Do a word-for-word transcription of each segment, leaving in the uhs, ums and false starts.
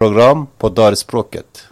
program Poddar språket.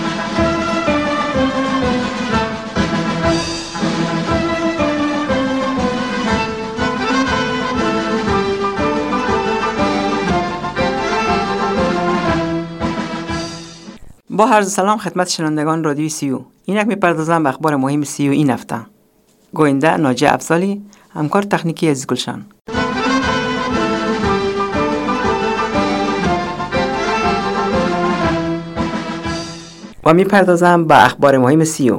با عرض سلام خدمت شنوندگان رادیوی سیو. اینک میپردازم به اخبار مهم سیو این هفته. گوینده ناجی افضالی، همکار تکنیکی عزیز گلشن. و میپردازم به اخبار مهم سیو.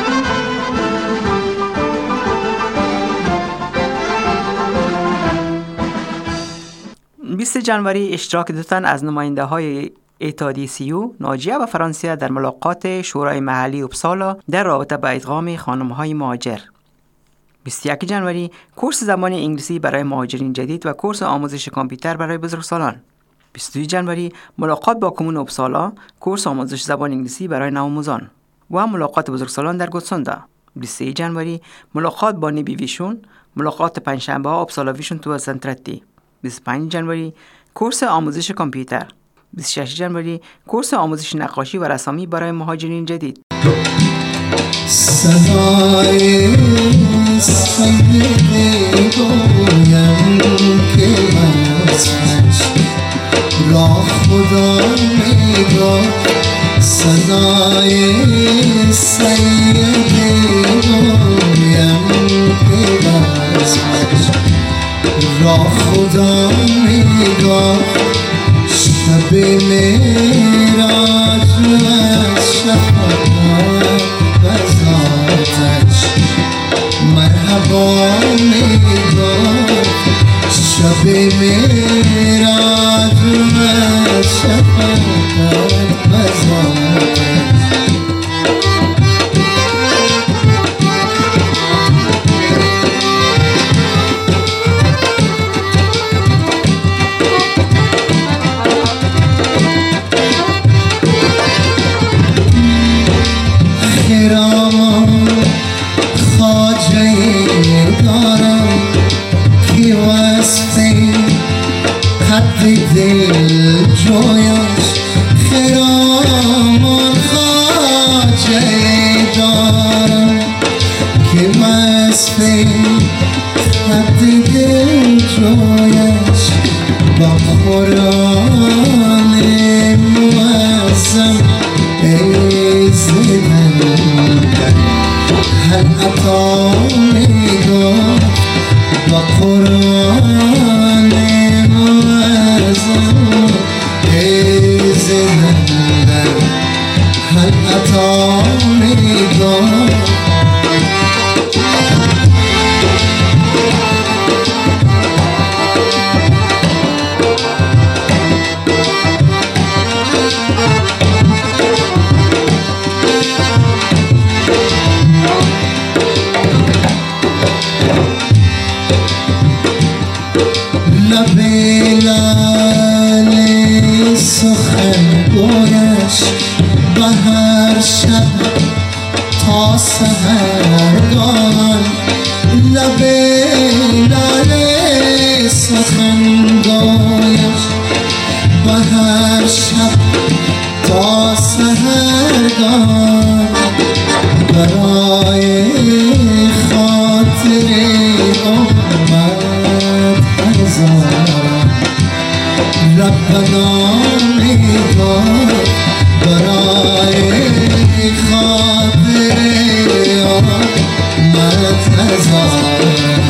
بیست جنوری اشتراک دو تن از نماینده های اتحادیه سیو، ناجیه و فرانسه در ملاقات شورای محلی اوبسالا در رابطه با ادغام خانم‌های مهاجر. بیست و یکم جنوری کورس زبان انگلیسی برای مهاجرین جدید و کورس آموزش کامپیوتر برای بزرگسالان. بیست و دوم جنوری ملاقات با کمون اوبسالا، کورس آموزش زبان انگلیسی برای نوآموزان و ملاقات بزرگسالان در گوتسوندا. بیست و سوم جنوری ملاقات با نیبی ویشون، ملاقات پنجشنبه ها اوبسالا ویشون تو سنترتی. بیست و پنجم جنوری کورس آموزش کامپیوتر. بیست و ششم جنوری کورس آموزش نقاشی و رسامی برای مهاجرین جدید. صدای سیدی گویم که وصفش را خدا میگفت. صدای سیدی گویم که وصفش را خدا میگفت. شب میراج از شفاعت و ذاتش مرحبا میگفت. شب میراج از شفاعت و ذاتش. دل جویش خرامان خواجه دارم که وصفه خط دل جویش با قرآن معظم ایزدن هر عطا میگفت با قرآن ایزدن هر عطا میگفت. لبی لعل سخن گویش به هر شب تا سحرگاه. لبی لعل سخن گویش به هر شب تا سحرگاه. برای خاطر امت هزارم ربنا میگفت. برای خاطر امت هزارم.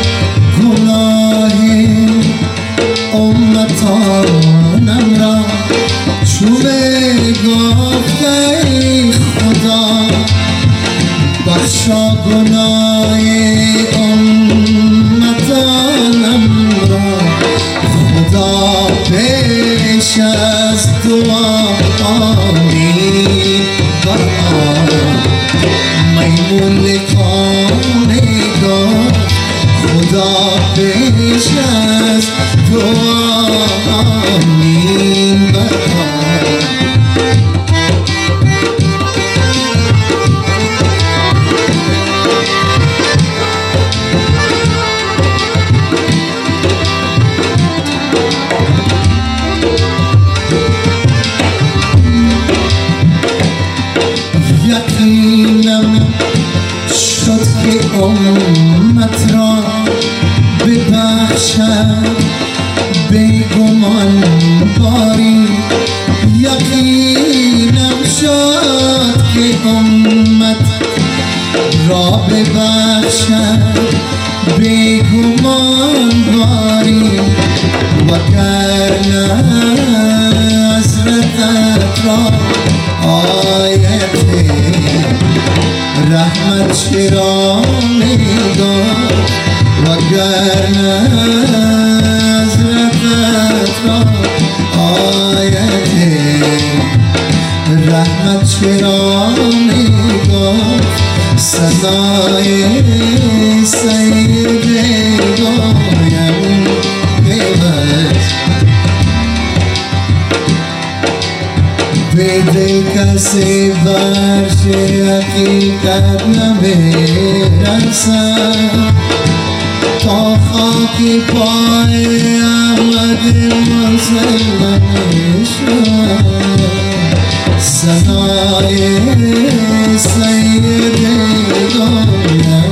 امتانم را چوبه گفته ای خدا بخشا گناه امتانم را خدا پیش از دعا آمین برآن میمون خانگاه خدا پیش از دعا آمین برآن یقینم شد که امت را ببخشد بیگمان باری یقینم شد که امت را ببخشد بیگمان باری وگرنه حضرتت را آیت رحمت چرا میداد وگرنه حضرتت را آیت رحمت چرا میداد سزای سید گایم ببخش به کسی برش حقیقت نمیرسد تا خاکی پای احمد مسلم شد سنای سید گایم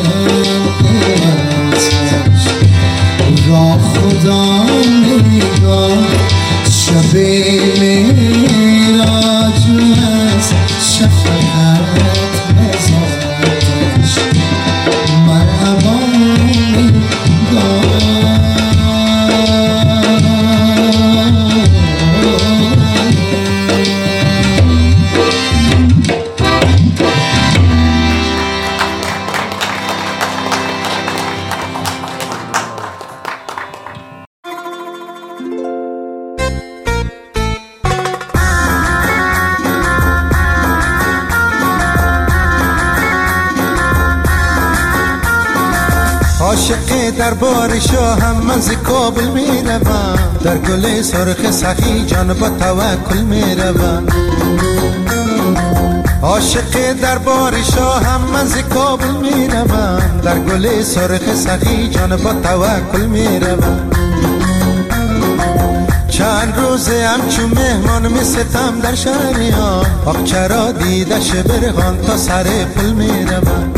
را خدا نگاه شب میراج از شفقت بزادش مرحبا نگاه عاشق دربار شاهم من ز کابل می روم در گل سرخ سخی جان با توکل می روم عاشق دربار شاهم من ز کابل می روم در گل سرخ سخی جان با توکل می روم چند روزه همچون مهمان می ستم در شهریان آق چرا دیدش برهان تا سر پل می روم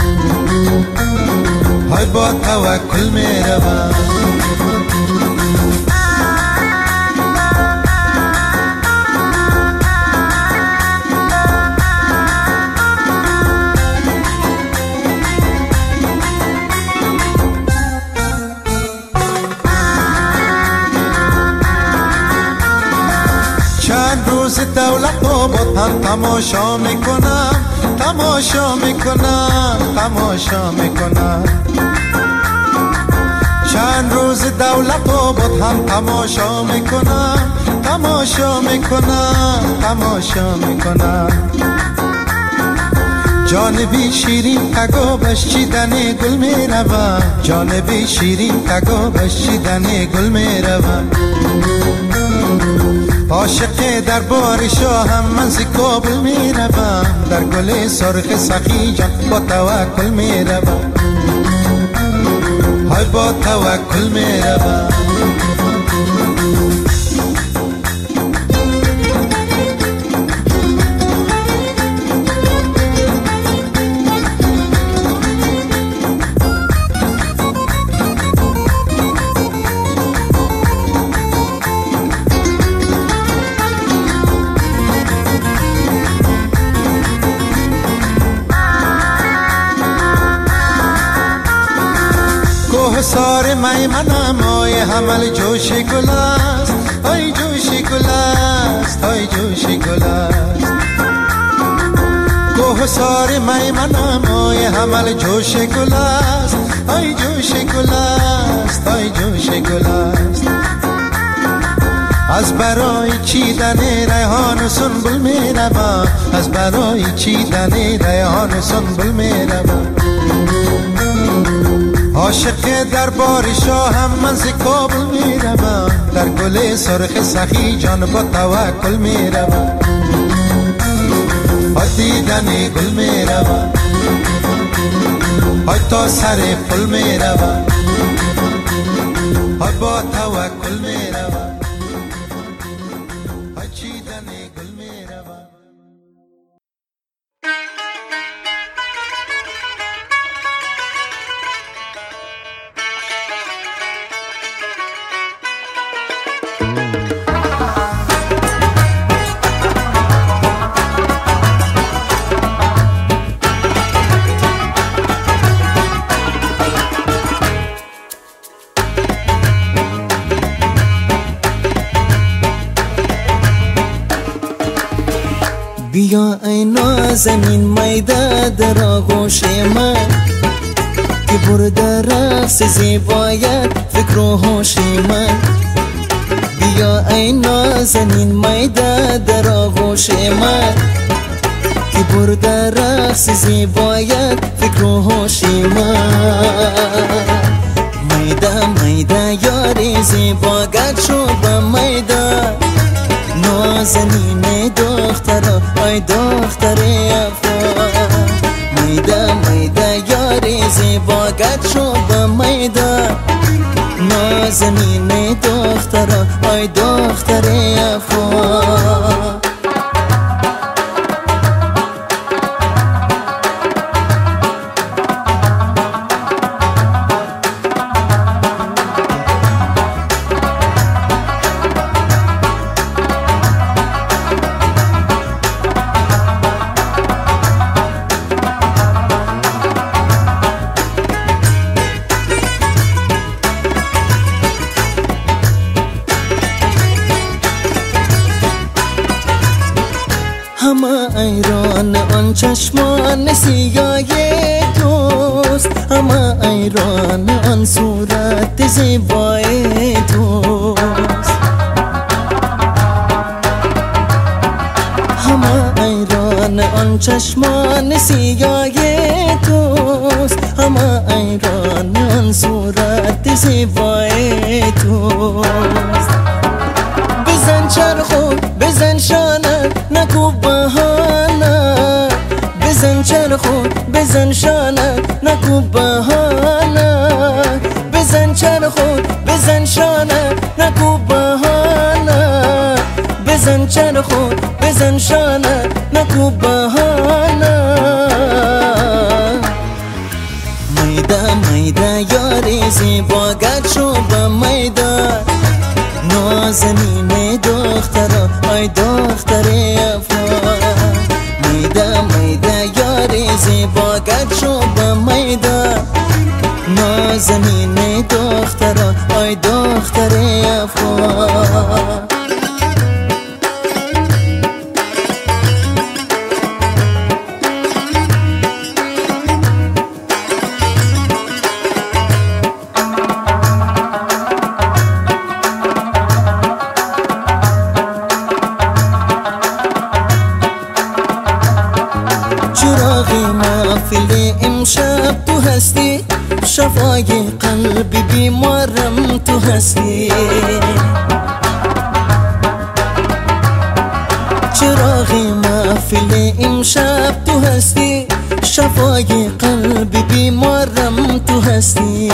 های با توکل می روم چند روز دولت آباد هم تماشا میکنم تماشا میکنم تماشا میکنم چند روز دولت آباد هم تماشا میکنم تماشا میکنم تماشا میکنم جانبی شیرین تگابش چیدن گل میروم جانبی شیرین تگابش چیدن گل میروم عاشق دربار شاهم من ز کابل می روم در گل سرخ سخی جان با توکل می روم های با توکل می روم سار میمنم آی حمل جوش گل است آی جوش گل است آی جوش جوش گل است کوهسار میمنم آی حمل جوش گل است آی جوش گل است آی جوش گل است از برای چیدن ریحان و سنبل می روم از برای چیدن ریحان و سنبل می روم عاشق دربار شاهم من ز کابل می روم در گل سرخ سخی جان با توکل می روم های دیدن گل می روم های تا سر پل می روم های با توکل می روم های چیدن گل می روم بیا ای نازنین میده در آغوش من که برده رقص زیبایت فکر و هوش من بیا ای نازنین میده در آغوش من که برده رقص زیبایت فکر و هوش من میده میده یاری زیباگت شو به میده نازنین دخترا ای دختر افغان میده میده یاری زیباگت شو به میده نازنین دخترا ای دختر افغان همه ایران آن چشمان سیاه توست همه ایران آن صورت زیبای توست همه ایران آن چشمان سیاه توست همه ایران آن صورت زیبای توست بزن چرخو بزن شانه نکو بهانه بزن چرخو بزن شانه نکو بهانه بزن چرخو بزن شانه نکو بهانه بزن چرخو بزن شانه نکو بهانه میده میده یاری زیباگت شو به میده نازنین دخترا ای دختر افغان میده میده یاری زیباگت شو به میده نازنین دخترا ای دختر افغان محفل امشب تو هستی شفای قلبی بیمارم تو هستی چراغ محفل امشب تو هستی شفای قلبی بیمارم تو هستی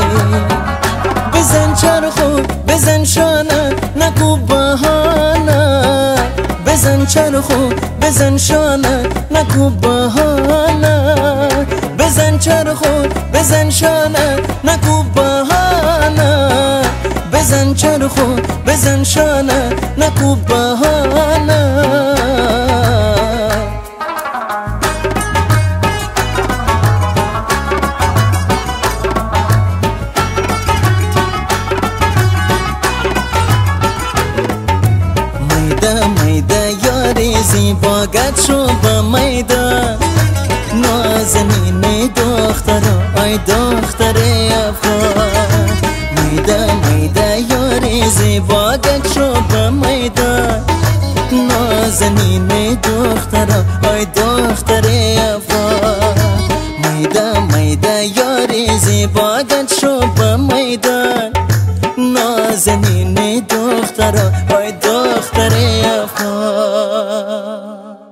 بزن چرخو بزن شانه نکو بهانه بزن چرخو بزن شانه نکو بهانه بزن چرخو بزن شانه نکو بهانه بزن چرخو بزن شانه نکو بهانه میده میده زیبایت شو به میدان نازنین دخترا ای دختر افغان میده میده یاری زیبایت شو به میدان نازنین دخترا ای دختر افغان میده میده یاری زیبایت شو به میدان نازنین دخترا ای دختر افغان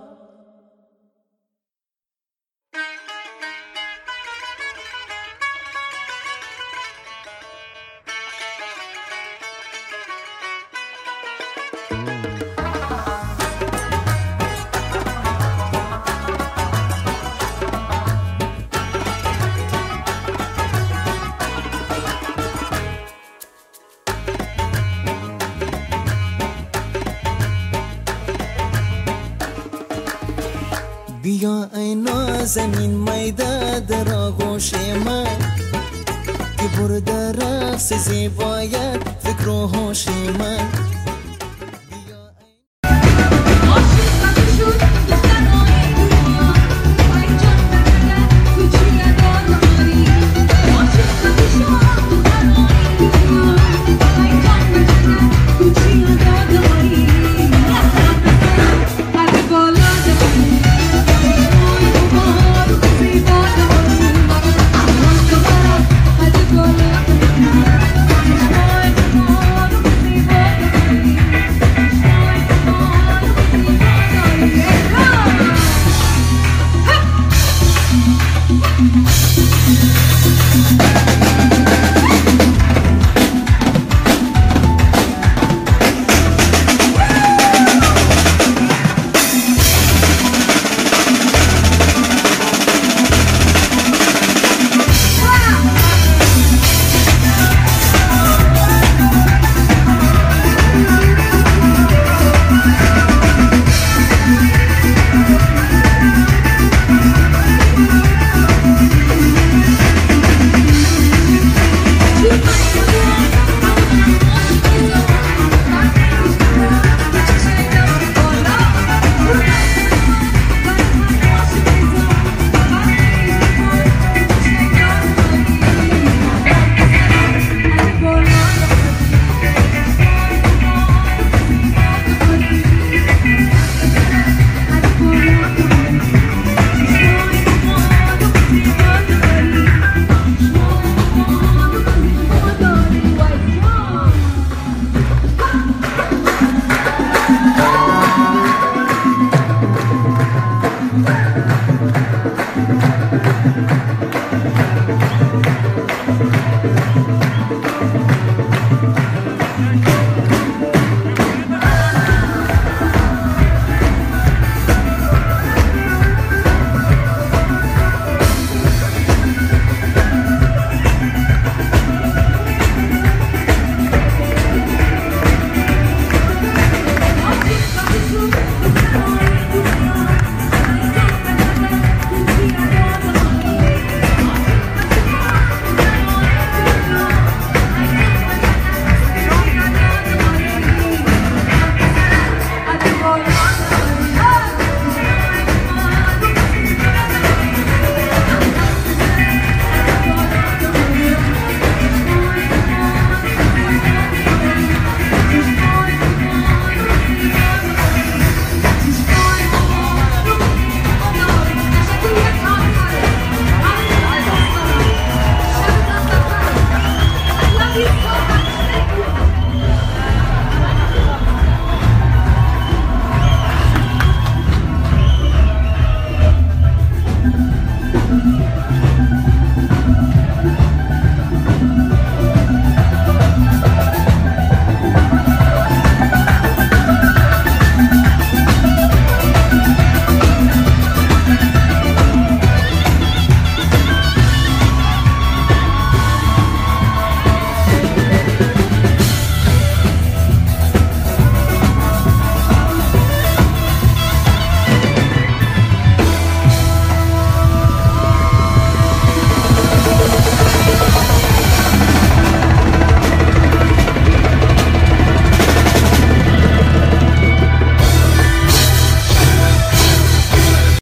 بیا ای نازنین میده در آغوش من که برده رقص زیبایت فکر و هوش من